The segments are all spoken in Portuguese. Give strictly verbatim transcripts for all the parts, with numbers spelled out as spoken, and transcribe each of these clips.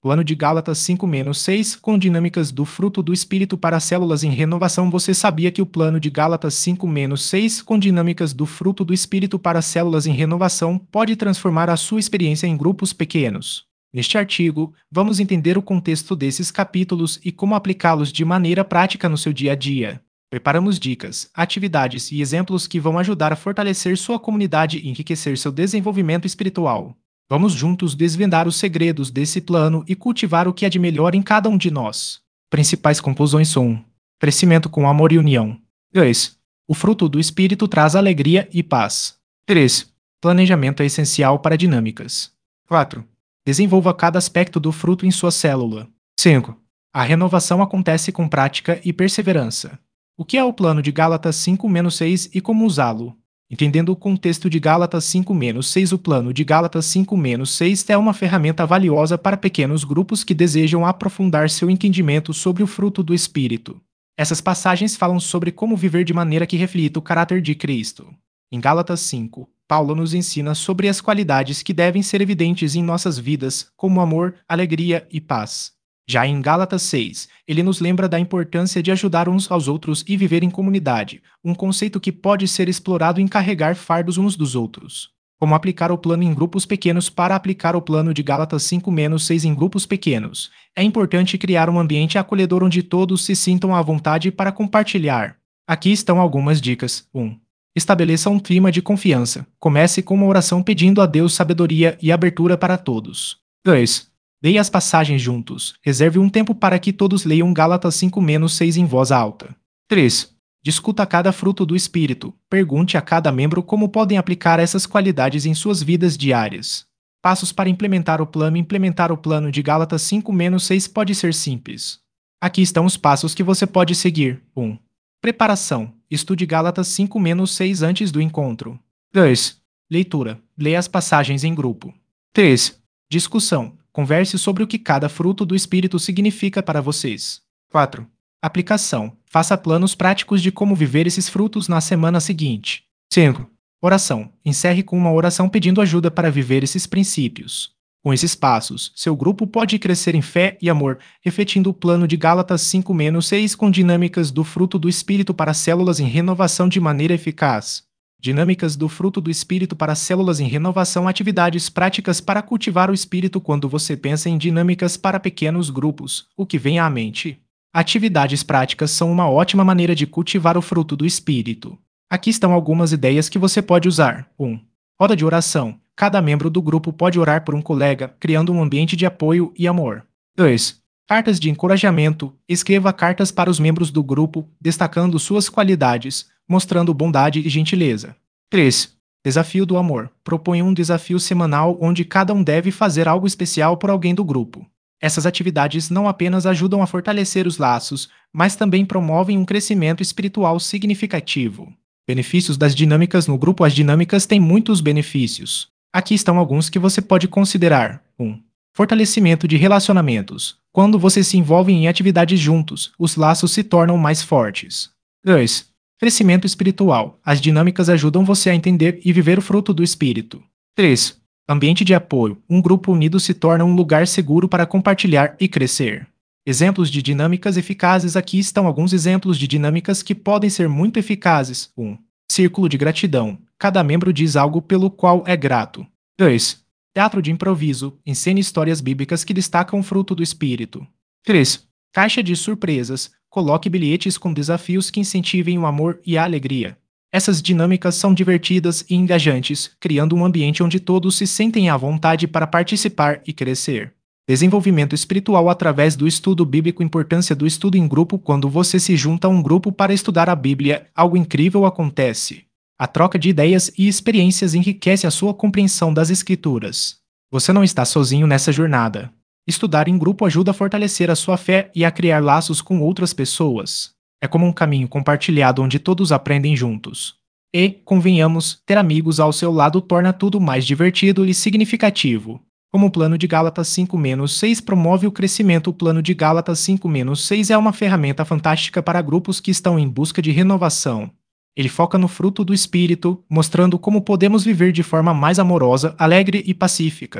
Plano de Gálatas cinco seis, com dinâmicas do fruto do Espírito para células em renovação. Você sabia que o plano de Gálatas cinco seis, com dinâmicas do fruto do Espírito para células em renovação, pode transformar a sua experiência em grupos pequenos? Neste artigo, vamos entender o contexto desses capítulos e como aplicá-los de maneira prática no seu dia a dia. Preparamos dicas, atividades e exemplos que vão ajudar a fortalecer sua comunidade e enriquecer seu desenvolvimento espiritual. Vamos juntos desvendar os segredos desse plano e cultivar o que há de melhor em cada um de nós. Principais conclusões são: um. Crescimento com amor e união. dois. O fruto do Espírito traz alegria e paz. três. Planejamento é essencial para dinâmicas. quatro. Desenvolva cada aspecto do fruto em sua célula. cinco. A renovação acontece com prática e perseverança. O que é o plano de Gálatas cinco seis e como usá-lo? Entendendo o contexto de Gálatas cinco seis, o plano de Gálatas cinco seis é uma ferramenta valiosa para pequenos grupos que desejam aprofundar seu entendimento sobre o fruto do Espírito. Essas passagens falam sobre como viver de maneira que reflita o caráter de Cristo. Em Gálatas cinco, Paulo nos ensina sobre as qualidades que devem ser evidentes em nossas vidas, como amor, alegria e paz. Já em Gálatas seis, ele nos lembra da importância de ajudar uns aos outros e viver em comunidade, um conceito que pode ser explorado em carregar fardos uns dos outros. Como aplicar o plano em grupos pequenos? Para aplicar o plano de Gálatas cinco seis em grupos pequenos, é importante criar um ambiente acolhedor onde todos se sintam à vontade para compartilhar. Aqui estão algumas dicas. um. Estabeleça um clima de confiança. Comece com uma oração pedindo a Deus sabedoria e abertura para todos. dois. Leia as passagens juntos. Reserve um tempo para que todos leiam Gálatas cinco seis em voz alta. três. Discuta cada fruto do Espírito. Pergunte a cada membro como podem aplicar essas qualidades em suas vidas diárias. Passos para implementar o plano. Implementar o plano de Gálatas cinco seis pode ser simples. Aqui estão os passos que você pode seguir. um. Preparação. Estude Gálatas cinco seis antes do encontro. dois. Leitura. Leia as passagens em grupo. três. Discussão. Converse sobre o que cada fruto do Espírito significa para vocês. quatro. Aplicação. Faça planos práticos de como viver esses frutos na semana seguinte. cinco. Oração. Encerre com uma oração pedindo ajuda para viver esses princípios. Com esses passos, seu grupo pode crescer em fé e amor, refletindo o plano de Gálatas cinco seis com dinâmicas do fruto do Espírito para células em renovação de maneira eficaz. Dinâmicas do fruto do Espírito para células em renovação. Atividades práticas para cultivar o Espírito. Quando você pensa em dinâmicas para pequenos grupos, o que vem à mente? Atividades práticas são uma ótima maneira de cultivar o fruto do Espírito. Aqui estão algumas ideias que você pode usar. um. Roda de oração. Cada membro do grupo pode orar por um colega, criando um ambiente de apoio e amor. dois. Cartas de encorajamento. Escreva cartas para os membros do grupo, destacando suas qualidades, mostrando bondade e gentileza. três. Desafio do amor. Proponha um desafio semanal onde cada um deve fazer algo especial por alguém do grupo. Essas atividades não apenas ajudam a fortalecer os laços, mas também promovem um crescimento espiritual significativo. Benefícios das dinâmicas no grupo. As dinâmicas têm muitos benefícios. Aqui estão alguns que você pode considerar. um. Fortalecimento de relacionamentos. Quando você se envolve em atividades juntos, os laços se tornam mais fortes. dois. Crescimento espiritual. As dinâmicas ajudam você a entender e viver o fruto do Espírito. três. Ambiente de apoio. Um grupo unido se torna um lugar seguro para compartilhar e crescer. Exemplos de dinâmicas eficazes. Aqui estão alguns exemplos de dinâmicas que podem ser muito eficazes. um. Círculo de gratidão. Cada membro diz algo pelo qual é grato. dois. Teatro de improviso. Encene histórias bíblicas que destacam o fruto do Espírito. três. Caixa de surpresas. Coloque bilhetes com desafios que incentivem o amor e a alegria. Essas dinâmicas são divertidas e engajantes, criando um ambiente onde todos se sentem à vontade para participar e crescer. Desenvolvimento espiritual através do estudo bíblico. Importância do estudo em grupo. Quando você se junta a um grupo para estudar a Bíblia, algo incrível acontece. A troca de ideias e experiências enriquece a sua compreensão das Escrituras. Você não está sozinho nessa jornada. Estudar em grupo ajuda a fortalecer a sua fé e a criar laços com outras pessoas. É como um caminho compartilhado onde todos aprendem juntos. E, convenhamos, ter amigos ao seu lado torna tudo mais divertido e significativo. Como o plano de Gálatas cinco seis promove o crescimento. O plano de Gálatas cinco seis é uma ferramenta fantástica para grupos que estão em busca de renovação. Ele foca no fruto do Espírito, mostrando como podemos viver de forma mais amorosa, alegre e pacífica.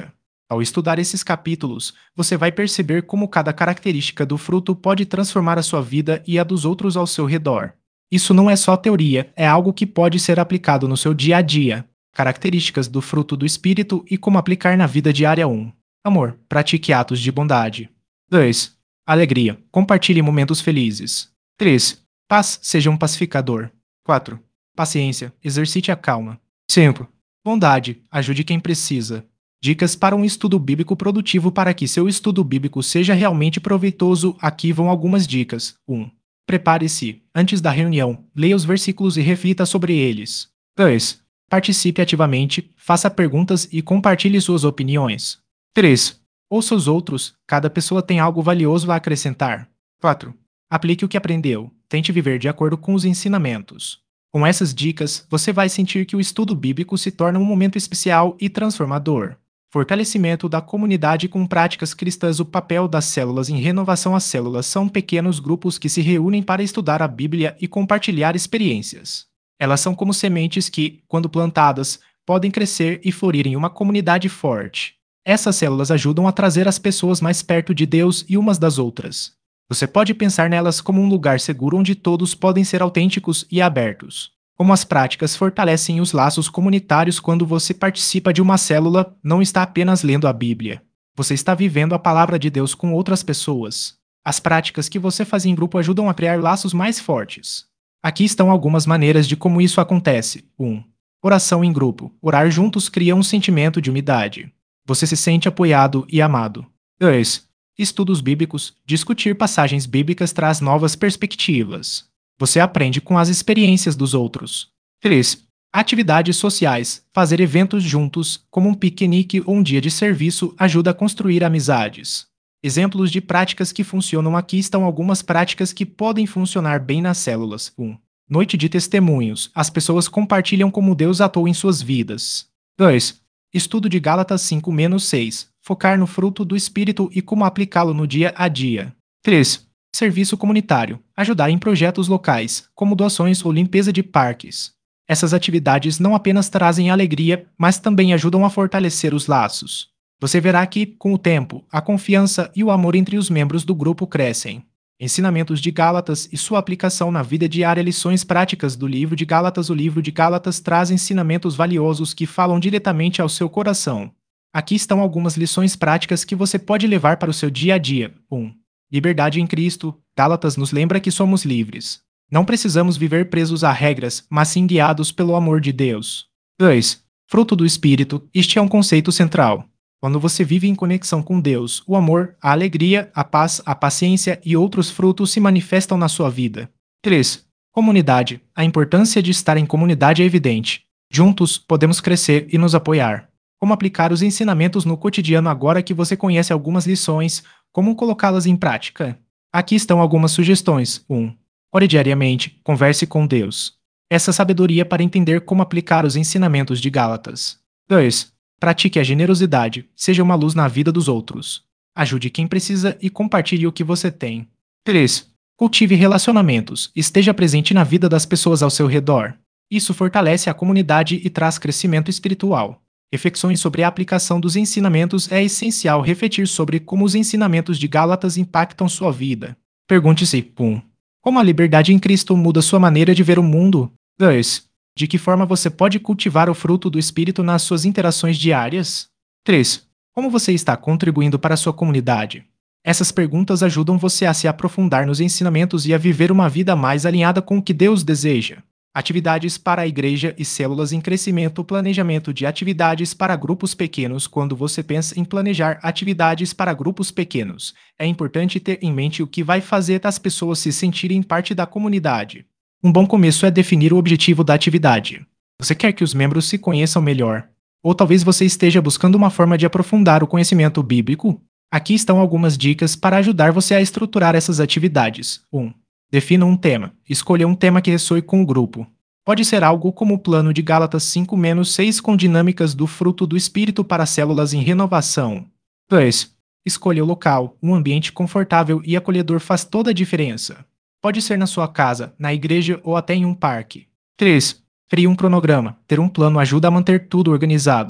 Ao estudar esses capítulos, você vai perceber como cada característica do fruto pode transformar a sua vida e a dos outros ao seu redor. Isso não é só teoria, é algo que pode ser aplicado no seu dia a dia. Características do fruto do Espírito e como aplicar na vida diária. um. Amor. Pratique atos de bondade. dois. Alegria. Compartilhe momentos felizes. três. Paz. Seja um pacificador. quatro. Paciência. Exercite a calma. cinco. Bondade. Ajude quem precisa. Dicas para um estudo bíblico produtivo. Para que seu estudo bíblico seja realmente proveitoso, aqui vão algumas dicas. um. Prepare-se. Antes da reunião, leia os versículos e reflita sobre eles. dois. Participe ativamente, faça perguntas e compartilhe suas opiniões. três. Ouça os outros, cada pessoa tem algo valioso a acrescentar. quatro. Aplique o que aprendeu, tente viver de acordo com os ensinamentos. Com essas dicas, você vai sentir que o estudo bíblico se torna um momento especial e transformador. Fortalecimento da comunidade com práticas cristãs. O papel das células em renovação. As células são pequenos grupos que se reúnem para estudar a Bíblia e compartilhar experiências. Elas são como sementes que, quando plantadas, podem crescer e florir em uma comunidade forte. Essas células ajudam a trazer as pessoas mais perto de Deus e umas das outras. Você pode pensar nelas como um lugar seguro onde todos podem ser autênticos e abertos. Como as práticas fortalecem os laços comunitários. Quando você participa de uma célula, não está apenas lendo a Bíblia. Você está vivendo a palavra de Deus com outras pessoas. As práticas que você faz em grupo ajudam a criar laços mais fortes. Aqui estão algumas maneiras de como isso acontece. um. Oração em grupo. Orar juntos cria um sentimento de unidade. Você se sente apoiado e amado. dois. Estudos bíblicos. Discutir passagens bíblicas traz novas perspectivas. Você aprende com as experiências dos outros. três. Atividades sociais. Fazer eventos juntos, como um piquenique ou um dia de serviço, ajuda a construir amizades. Exemplos de práticas que funcionam. Aqui estão algumas práticas que podem funcionar bem nas células. um. Noite de testemunhos. As pessoas compartilham como Deus atuou em suas vidas. dois. Estudo de Gálatas cinco seis. Focar no fruto do Espírito e como aplicá-lo no dia a dia. três. Serviço comunitário. Ajudar em projetos locais, como doações ou limpeza de parques. Essas atividades não apenas trazem alegria, mas também ajudam a fortalecer os laços. Você verá que, com o tempo, a confiança e o amor entre os membros do grupo crescem. Ensinamentos de Gálatas e sua aplicação na vida diária. Lições práticas do livro de Gálatas. O livro de Gálatas traz ensinamentos valiosos que falam diretamente ao seu coração. Aqui estão algumas lições práticas que você pode levar para o seu dia a dia. um. Liberdade em Cristo. Gálatas nos lembra que somos livres. Não precisamos viver presos a regras, mas sim guiados pelo amor de Deus. dois. Fruto do Espírito. Este é um conceito central. Quando você vive em conexão com Deus, o amor, a alegria, a paz, a paciência e outros frutos se manifestam na sua vida. três. Comunidade. A importância de estar em comunidade é evidente. Juntos, podemos crescer e nos apoiar. Como aplicar os ensinamentos no cotidiano. Agora que você conhece algumas lições, como colocá-las em prática? Aqui estão algumas sugestões. um. Ore diariamente, converse com Deus. Essa sabedoria para entender como aplicar os ensinamentos de Gálatas. dois. Pratique a generosidade, seja uma luz na vida dos outros. Ajude quem precisa e compartilhe o que você tem. três. Cultive relacionamentos, esteja presente na vida das pessoas ao seu redor. Isso fortalece a comunidade e traz crescimento espiritual. Reflexões sobre a aplicação dos ensinamentos. É essencial refletir sobre como os ensinamentos de Gálatas impactam sua vida. Pergunte-se: um. Como a liberdade em Cristo muda sua maneira de ver o mundo? dois. De que forma você pode cultivar o fruto do Espírito nas suas interações diárias? três. Como você está contribuindo para a sua comunidade? Essas perguntas ajudam você a se aprofundar nos ensinamentos e a viver uma vida mais alinhada com o que Deus deseja. Atividades para a igreja e células em crescimento. Planejamento de atividades para grupos pequenos. Quando você pensa em planejar atividades para grupos pequenos, é importante ter em mente o que vai fazer as pessoas se sentirem parte da comunidade. Um bom começo é definir o objetivo da atividade. Você quer que os membros se conheçam melhor? Ou talvez você esteja buscando uma forma de aprofundar o conhecimento bíblico? Aqui estão algumas dicas para ajudar você a estruturar essas atividades. um. Defina um tema. Escolha um tema que ressoe com o grupo. Pode ser algo como o plano de Gálatas cinco seis com dinâmicas do fruto do Espírito para células em renovação. dois. Escolha o local. Um ambiente confortável e acolhedor faz toda a diferença. Pode ser na sua casa, na igreja ou até em um parque. três. Crie um cronograma. Ter um plano ajuda a manter tudo organizado.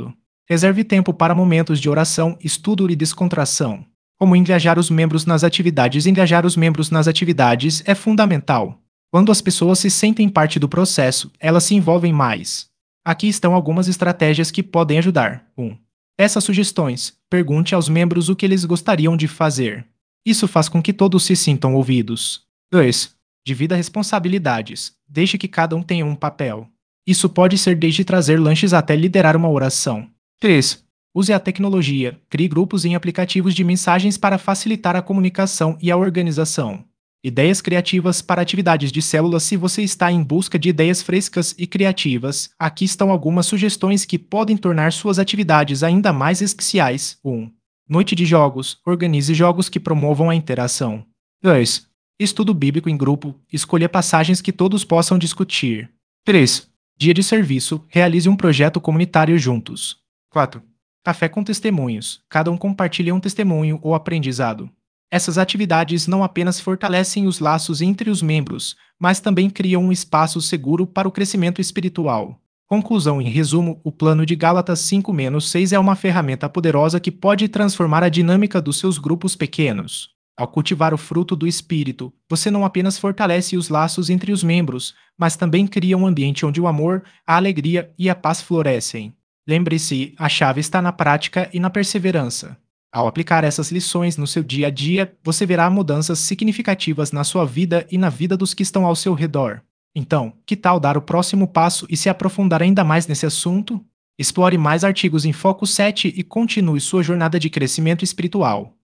Reserve tempo para momentos de oração, estudo e descontração. Como engajar os membros nas atividades? Engajar os membros nas atividades é fundamental. Quando as pessoas se sentem parte do processo, elas se envolvem mais. Aqui estão algumas estratégias que podem ajudar. um. Peça sugestões. Pergunte aos membros o que eles gostariam de fazer. Isso faz com que todos se sintam ouvidos. dois. Divida responsabilidades. Deixe que cada um tenha um papel. Isso pode ser desde trazer lanches até liderar uma oração. três. Use a tecnologia. Crie grupos em aplicativos de mensagens para facilitar a comunicação e a organização. Ideias criativas para atividades de células. Se você está em busca de ideias frescas e criativas, aqui estão algumas sugestões que podem tornar suas atividades ainda mais especiais. um. Noite de jogos. Organize jogos que promovam a interação. dois. Estudo bíblico em grupo. Escolha passagens que todos possam discutir. três. Dia de serviço. Realize um projeto comunitário juntos. quatro. Café com testemunhos. Cada um compartilha um testemunho ou aprendizado. Essas atividades não apenas fortalecem os laços entre os membros, mas também criam um espaço seguro para o crescimento espiritual. Conclusão: em resumo, o plano de Gálatas cinco menos seis é uma ferramenta poderosa que pode transformar a dinâmica dos seus grupos pequenos. Ao cultivar o fruto do Espírito, você não apenas fortalece os laços entre os membros, mas também cria um ambiente onde o amor, a alegria e a paz florescem. Lembre-se, a chave está na prática e na perseverança. Ao aplicar essas lições no seu dia a dia, você verá mudanças significativas na sua vida e na vida dos que estão ao seu redor. Então, que tal dar o próximo passo e se aprofundar ainda mais nesse assunto? Explore mais artigos em Foco sete e continue sua jornada de crescimento espiritual.